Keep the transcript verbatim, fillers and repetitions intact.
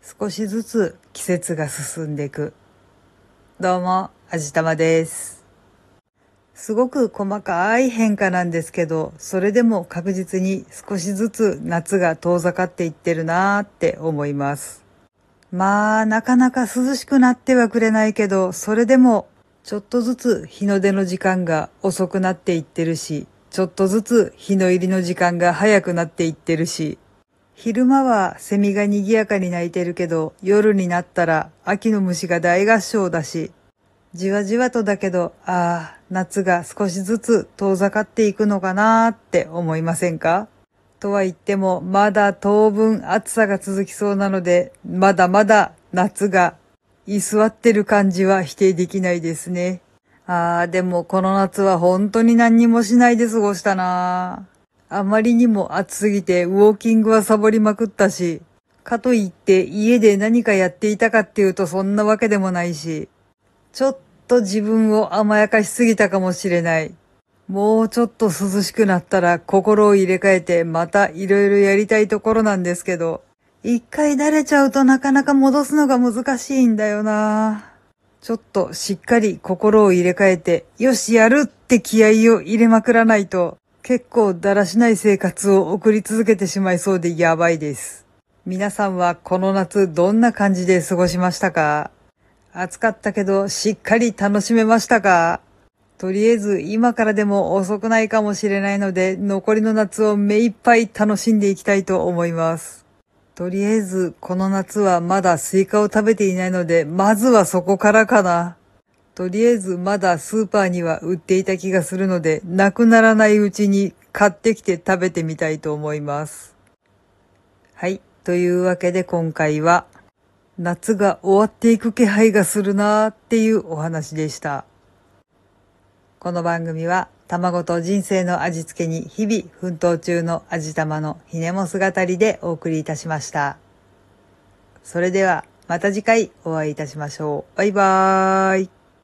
少しずつ季節が進んでいく。どうも、あじたまです。すごく細かい変化なんですけど、それでも確実に少しずつ夏が遠ざかっていってるなーって思います。まあ、なかなか涼しくなってはくれないけど、それでもちょっとずつ日の出の時間が遅くなっていってるし、ちょっとずつ日の入りの時間が早くなっていってるし、昼間はセミが賑やかに鳴いてるけど、夜になったら秋の虫が大合唱だし、じわじわとだけど、ああ、夏が少しずつ遠ざかっていくのかなーって思いませんか？とは言っても、まだ当分暑さが続きそうなので、まだまだ夏が居座ってる感じは否定できないですね。ああ、でもこの夏は本当に何にもしないで過ごしたなー。あまりにも暑すぎてウォーキングはサボりまくったし、かといって家で何かやっていたかっていうとそんなわけでもないし、ちょっと自分を甘やかしすぎたかもしれない。もうちょっと涼しくなったら心を入れ替えてまたいろいろやりたいところなんですけど、一回慣れちゃうとなかなか戻すのが難しいんだよな。ちょっとしっかり心を入れ替えて、よしやるって気合を入れまくらないと、結構だらしない生活を送り続けてしまいそうでやばいです。皆さんはこの夏どんな感じで過ごしましたか？暑かったけどしっかり楽しめましたか？とりあえず今からでも遅くないかもしれないので、残りの夏を目いっぱい楽しんでいきたいと思います。とりあえずこの夏はまだスイカを食べていないので、まずはそこからかな。とりあえずまだスーパーには売っていた気がするので、なくならないうちに買ってきて食べてみたいと思います。はい。というわけで今回は、夏が終わっていく気配がするなーっていうお話でした。この番組は、卵と人生の味付けに日々奮闘中の味玉のひねも姿りでお送りいたしました。それでは、また次回お会いいたしましょう。バイバーイ。